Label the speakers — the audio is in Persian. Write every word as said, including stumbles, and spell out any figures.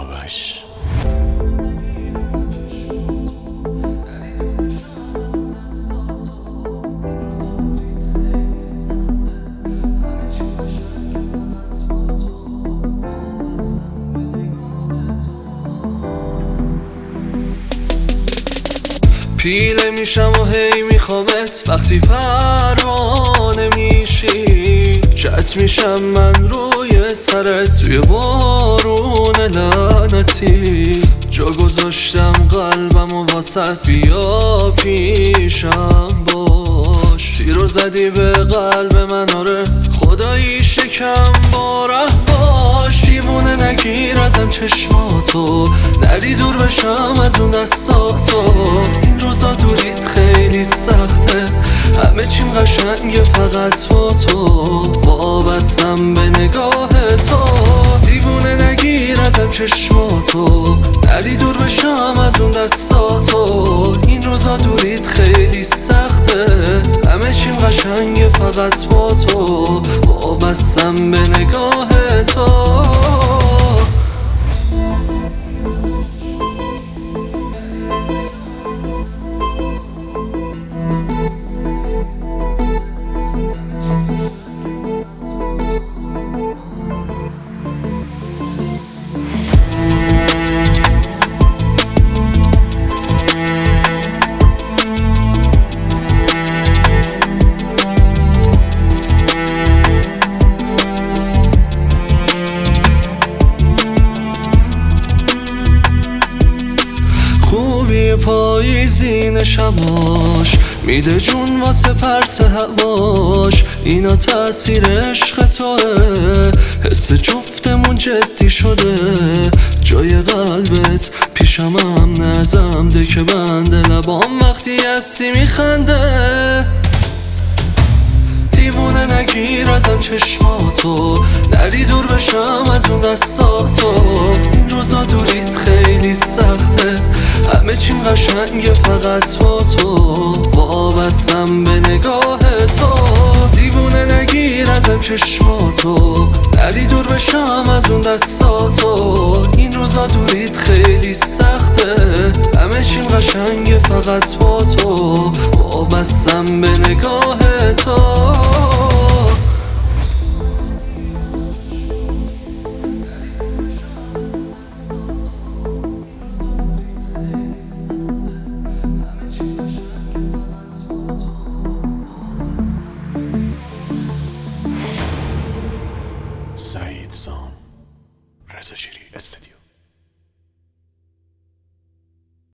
Speaker 1: سیاوش.
Speaker 2: پیله میشم و هی میخوامت وقتی پروانه میشی، چت میشم من روی سرت توی بارون لعنتی، جا گذاشتم قلبم و واسط بیا پیشم باش. تیرو زدی به قلب من آره خدایی شکم باره باش. دیوونه نگیر ازم چشماتو، نری دور بشم از اون دستاتو. این روزا دوریت خیلی سخته، همه چیم قشنگه فقط با تو، وابستم به نگاه تو. دیوونه نگیر ازم چشماتو، نری دور بشم از اون دستاتو. این روزا دوریت خیلی سخته، همه چیم قشنگه فقط با تو، وابستم به نگاه تو. خوبی پاییزین شباش، میده جون واسه پرس هواش. اینا تأثیر عشق توه، حس جفتمون جدی شده. جای قلبت پیشم هم نزم ده که بنده لبام وقتی هستی میخنده. دیوونه نگیر ازم چشماتو، نری دور بشم از اون دستاتو. این روزا دوریت خیلی سخته، همه چیم قشنگه فقط با تو، وابستم به نگاه تو. دیوونه نگیر ازم چشماتو، نری دور بشم از اون دستاتو. این روزا دوریت خیلی سخته، همه چیم قشنگه فقط با تو، وابستم به نگاه تو.
Speaker 1: سعید سام، رضا شیری استودیو.